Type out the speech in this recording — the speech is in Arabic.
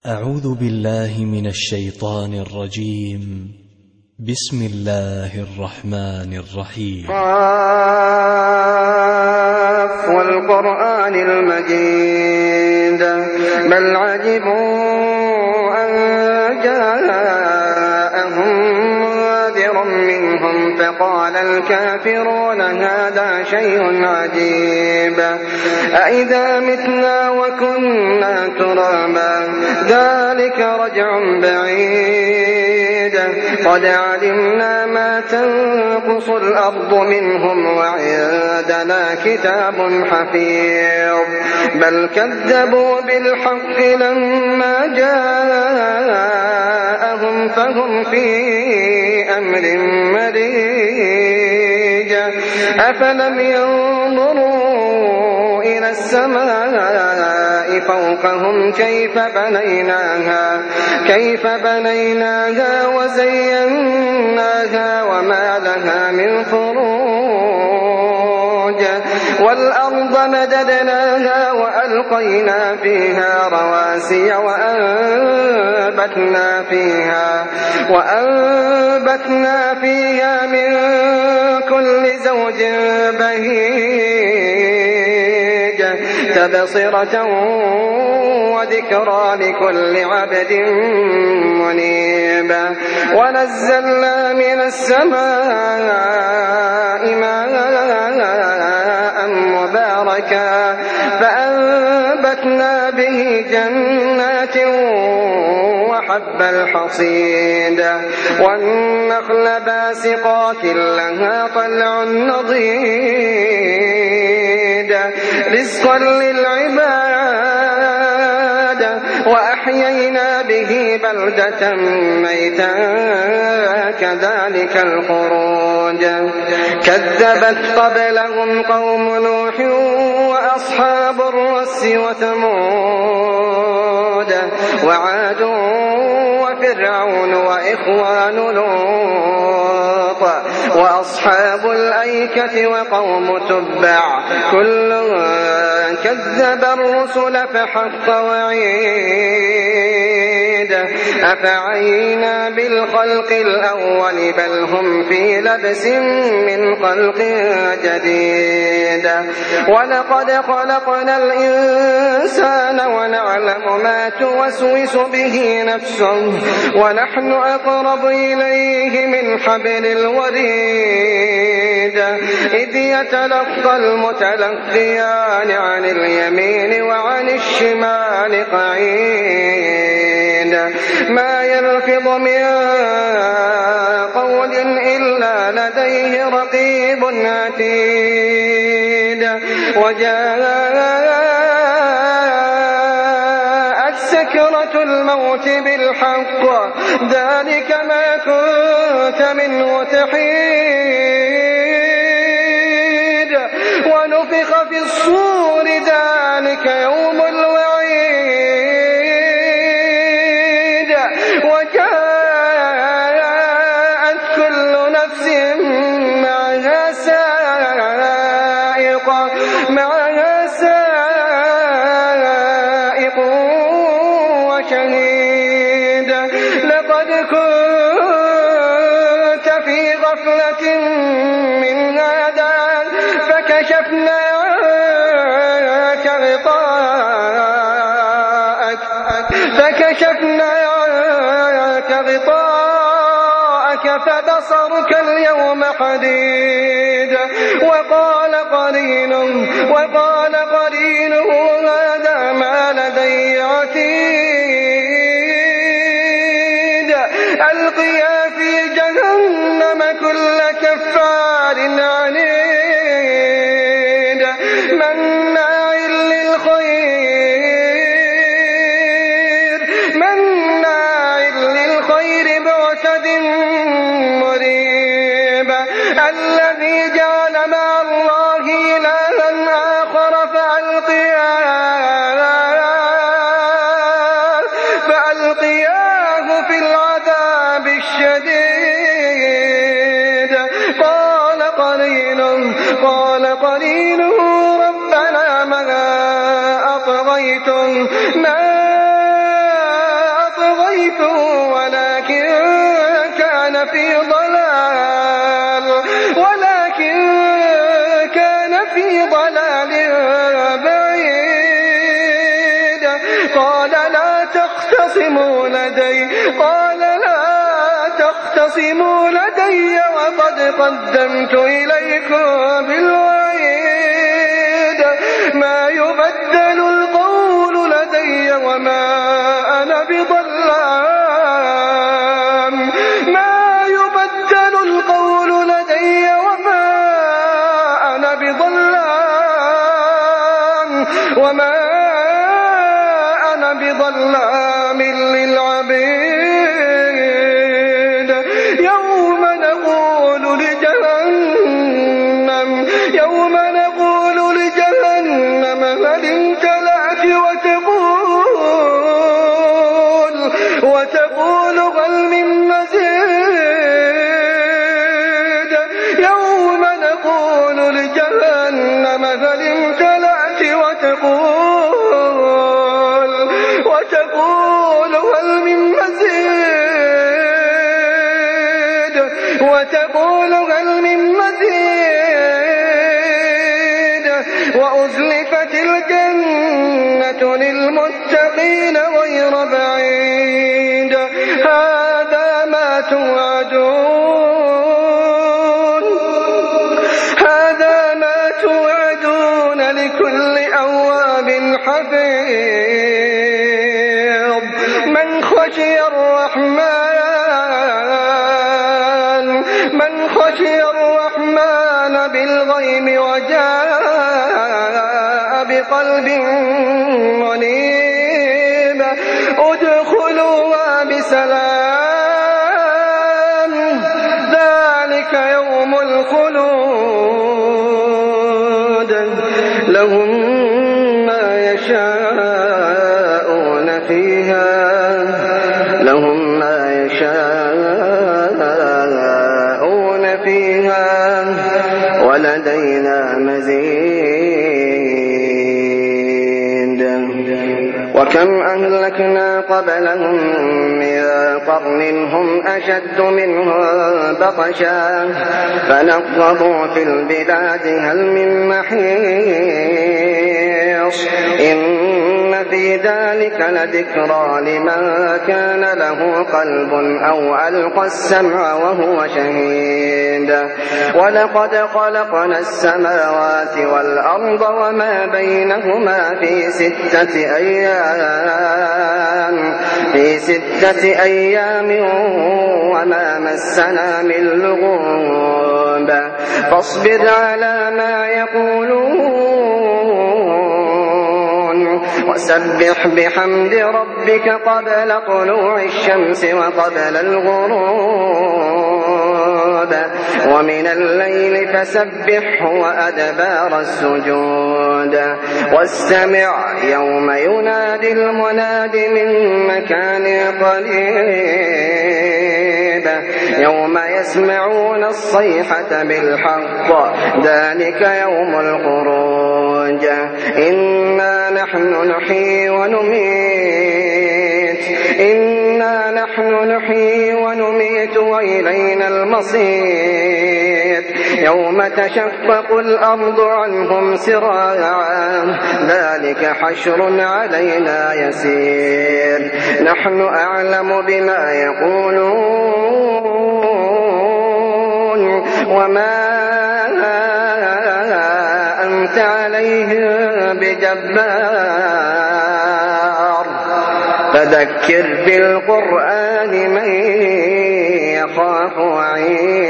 أعوذ بالله من الشيطان الرجيم. بسم الله الرحمن الرحيم. قاف والقرآن المجيد بل عجبوا أن جاءهم منذر منهم فقال الكافرون هذا شيء عجيب أإذا متنا وكنا ترابا ذلك رجع بعيد قد علمنا ما تنقص الأرض منهم وعندنا كتاب حفيظ بل كذبوا بالحق لما جاءهم فهم في أمر مريج أفلم ينظروا إلى السماء فوقهم كيف بنيناها وزيناها وما لها من فروج والأرض مددناها وألقينا فيها رواسي وأنبتنا فيها من كل زوج بهيج تبصرة وذكرى لكل عبد منيب ونزلنا من السماء ماء مباركا فأنبتنا به جنات وحب الحصيد والنخل باسقات لها طلع نضيد رزقا للعباد وأحيينا به بلدة ميتا كذلك الخروج كذبت قبلهم قوم نوح وأصحاب الرس وثمود وعاد وفرعون وإخوان لوط وأصحاب الأيكة وقوم تبع كل كذب الرسل فحق وعيد أفعينا بالخلق الأول بل هم في لبس من خلق جديد ولقد خلقنا الإنسان ونعلم ما توسوس به نفسه ونحن أقرب إليه من حبل الوريد إذ يتلقى المتلقيان عن اليمين وعن الشمال قعيد ما يلفظ من قول إلا لديه رقيب عتيد وجاءت سكرة الموت بالحق ذلك ما كنت منه تحيد ونفخ في الصور ذلك يوم الوعيد وجاءت كل نفس معها سائق وشهيد لقد كنت في غفلة من هذا فكشفنا عنك غطاءك فبصرك اليوم حديد وقال قرينه هذا ما لدي عتيد ألقيا في جهنم كل كفار عنيد مناع للخير معتد مريب الذي جعل مع الله إلها آخر فألقياه في العذاب الشديد قال قرينه ربنا ما أطغيته ما في ضلال بعيد. قال لا تختصموا لدي وقد قدمت إليكم بالوعيد. ما يبدل القول لدي وما أنا بظلام بظلام للعبيد. يوم نقول لجهنم هل امتلأت وتقول هل من مزيد. يوم نقول لجهنم هل امتلأت وتقول هل من مزيد. وأزلفت الجنة للمتقين غير بعيد. هذا ما توعدون لكل أواب حفيظ. من خشي الرحمن بالغيب وجاء بقلب منيب ادخلوها بسلام ذلك يوم الخلود. لهم ما يشاءون فيها ولدينا مزيد. وكم أهلكنا قبلهم من قرن هم أشد منهم بطشا فنقبوا في البلاد هل من محيص. إن في ذلك لذكرى لمن كان له قلب أو ألقى السمع وهو شهيد. ولقد خلقنا السماوات والأرض وما بينهما في ستة أيام وما مسنا من لغوب. فاصبر على ما يقولون وسبح بحمد ربك قبل طلوع الشمس وقبل الغروب ومن الليل فسبحه وأدبار السجود. واستمع يوم ينادي المناد من مكان قريب يوم يسمعون الصيحة بالحق ذلك يوم الخروج. إنا نحن نحيي ونميت وإلينا المصير. يوم تشقق الأرض عنهم سراعا ذلك حشر علينا يسير. نحن أعلم بما يقولون وما أنت عليهم بجبار. فذكر بالقرآن من يخاف وعيد.